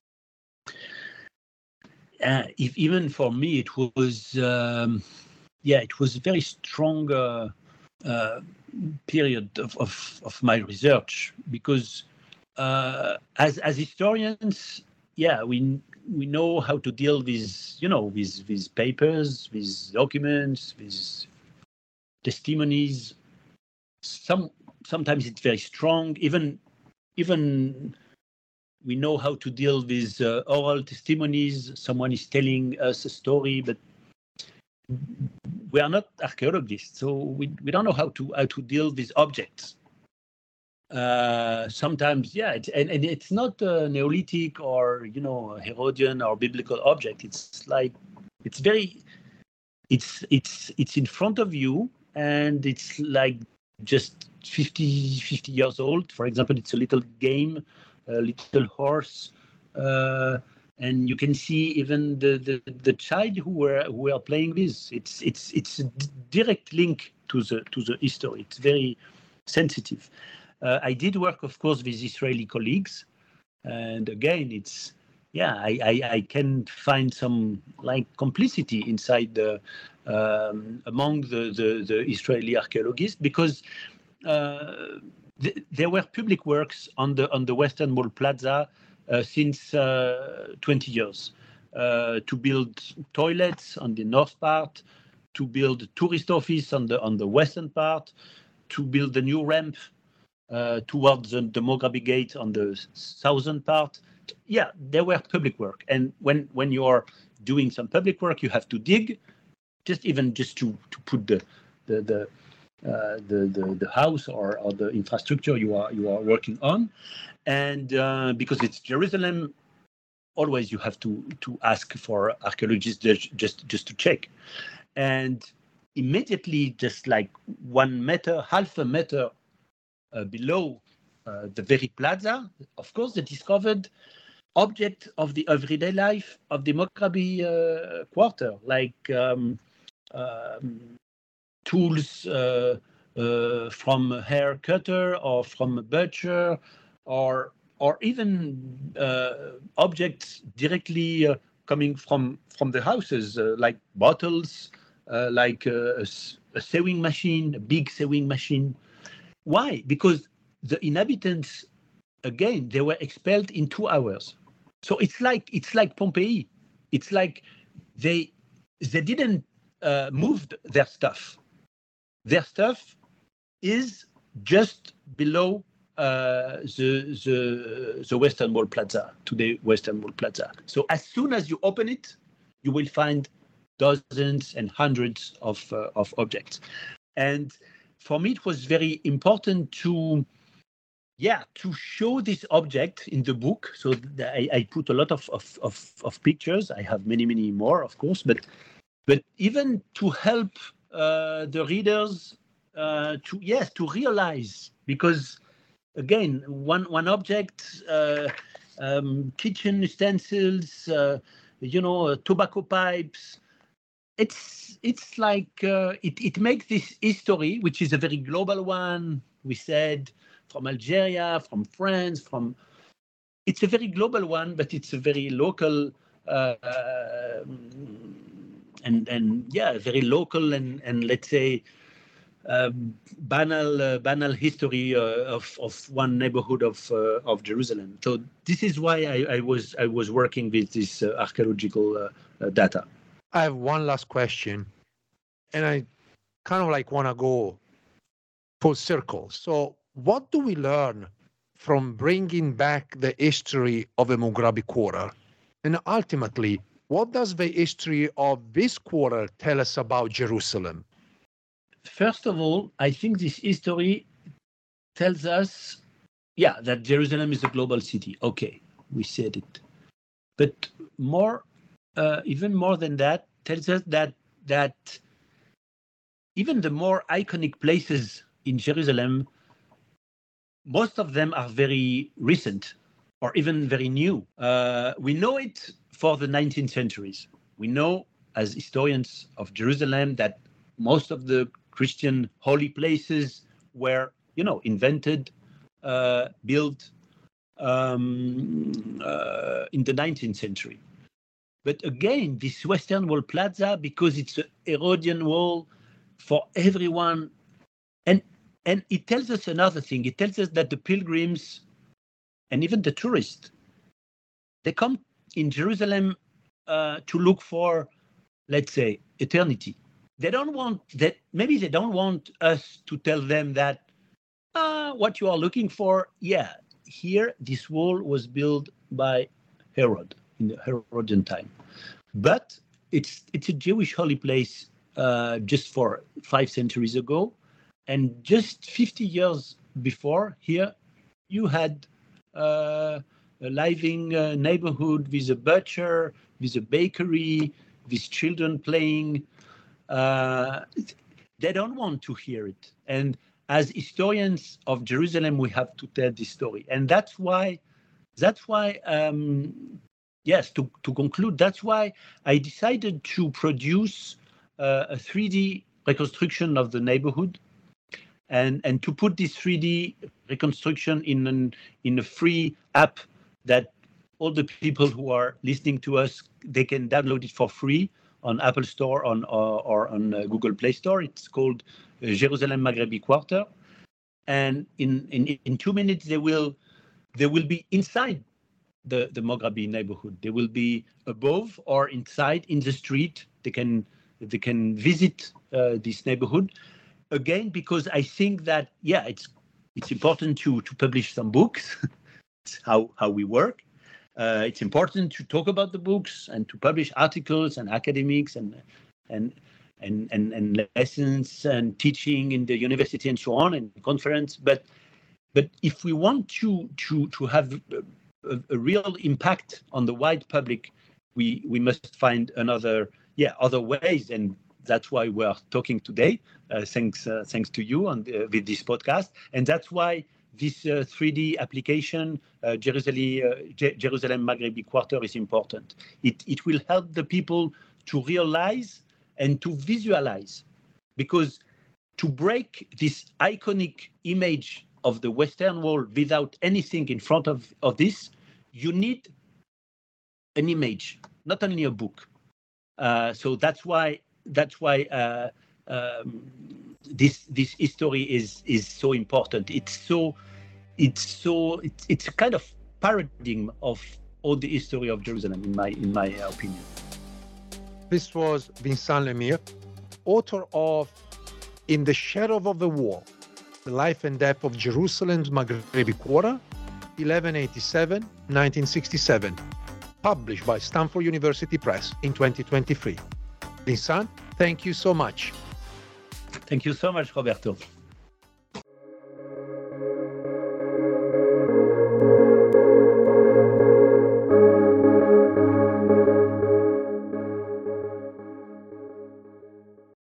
Uh, if, even for me, it was, um, yeah, it was a very strong uh, uh, period of, of, of my research, because uh, as as historians, yeah, we we know how to deal with, you know, with with papers, with documents, with testimonies. Some sometimes it's very strong. Even even we know how to deal with uh, oral testimonies. Someone is telling us a story, but we are not archaeologists, so we, we don't know how to how to deal with objects. Uh, sometimes, yeah, it's, and, and it's not a Neolithic or, you know, Herodian or biblical object. It's like, it's very, it's it's it's in front of you, and it's like just fifty, fifty years old. For example, it's a little game, a little horse, uh, and you can see even the, the, the child who were who were playing this. It's it's it's a d- direct link to the to the history. It's very sensitive. Uh, I did work, of course, with Israeli colleagues, and again, it's yeah, I, I, I can find some like complicity inside the um, among the, the the Israeli archaeologists because uh, th- there were public works on the on the Western Wall Plaza uh, since uh, twenty years uh, to build toilets on the north part, to build a tourist office on the on the western part, to build a new ramp uh, towards the, the Mograbi Gate on the southern part. Yeah, there were public work, and when when you are doing some public work, you have to dig, just even just to to put the the the uh, the, the the house or, or the infrastructure you are you are working on, and uh, because it's Jerusalem, always you have to to ask for archaeologists just just, just to check, and immediately just like one meter, half a meter uh, below uh, the very plaza, of course, they discovered object of the everyday life of the Mograbi uh, quarter, like um, um, tools uh, uh, from a hair cutter or from a butcher, or or even uh, objects directly uh, coming from from the houses, uh, like bottles, uh, like uh, a, a sewing machine, a big sewing machine. Why? Because the inhabitants, again, they were expelled in two hours. So it's like it's like Pompeii. It's like they they didn't uh, move their stuff. Their stuff is just below uh, the the the Western Wall Plaza, today Western Wall Plaza. So as soon as you open it, you will find dozens and hundreds of uh, of objects. And for me, it was very important to. Yeah, to show this object in the book. So I, I put a lot of, of, of, of pictures. I have many, many more, of course, but but even to help uh, the readers uh, to, yes, to realize, because again, one, one object, uh, um, kitchen utensils, uh, you know, uh, tobacco pipes, it's it's like, uh, it, it makes this history, which is a very global one, we said, from Algeria, from France, from it's a very global one, but it's a very local uh, and and yeah, very local and and let's say uh, banal uh, banal history uh, of of one neighborhood of uh, of Jerusalem. So this is why I, I was I was working with this uh, archaeological uh, uh, data. I have one last question, and I kind of like want to go full circle. So, what do we learn from bringing back the history of the Mograbi quarter? And ultimately, what does the history of this quarter tell us about Jerusalem? First of all, I think this history tells us, yeah, that Jerusalem is a global city. Okay, we said it. But more, uh, even more than that, tells us that that even the more iconic places in Jerusalem, most of them are very recent or even very new. Uh, we know it for the nineteenth centuries. We know as historians of Jerusalem that most of the Christian holy places were, you know, invented, uh, built um, uh, in the nineteenth century. But again, this Western Wall Plaza, because it's an Herodian wall for everyone, and And it tells us another thing. It tells us that the pilgrims and even the tourists, they come in Jerusalem uh, to look for, let's say, eternity. They don't want that. Maybe they don't want us to tell them that uh, what you are looking for. Yeah, here this wall was built by Herod in the Herodian time, but it's it's a Jewish holy place uh, just for five centuries ago. And just fifty years before, here, you had uh, a living uh, neighborhood with a butcher, with a bakery, with children playing. Uh, they don't want to hear it. And as historians of Jerusalem, we have to tell this story. And that's why, that's why, um, yes, to, to conclude, that's why I decided to produce uh, a three D reconstruction of the neighborhood, and and to put this three D reconstruction in an in a free app that all the people who are listening to us, they can download it for free on Apple Store on or, or on uh, Google Play Store. It's called uh, Jerusalem Maghrebi Quarter, and in, in in two minutes they will they will be inside the the Maghrebi neighborhood. They will be above or inside in the street. They can they can visit uh, this neighborhood again, because I think that yeah, it's it's important to to publish some books. It's how how we work. Uh, it's important to talk about the books and to publish articles and academics and and and and, and lessons and teaching in the university and so on and conference. But but if we want to to to have a, a real impact on the wide public, we we must find another yeah other ways, and that's why we are talking today. Uh, thanks uh, thanks to you on the, with this podcast, and that's why this uh, three D application, uh, Jerusalem, uh, Je- Jerusalem Maghrebi Quarter, is important. It it will help the people to realize and to visualize, because to break this iconic image of the Western Wall without anything in front of, of this, you need an image, not only a book. Uh, so that's why that's why uh, um, this this history is is so important. It's so it's so it's it's a kind of paradigm of all the history of Jerusalem, in my in my opinion. This was Vincent Lemire, author of In the Shadow of the Wall, The Life and Death of Jerusalem's Maghrebi Quarter, eleven eighty-seven to nineteen sixty-seven, published by Stanford University Press in twenty twenty-three. Vincent, thank you so much. Thank you so much, Roberto.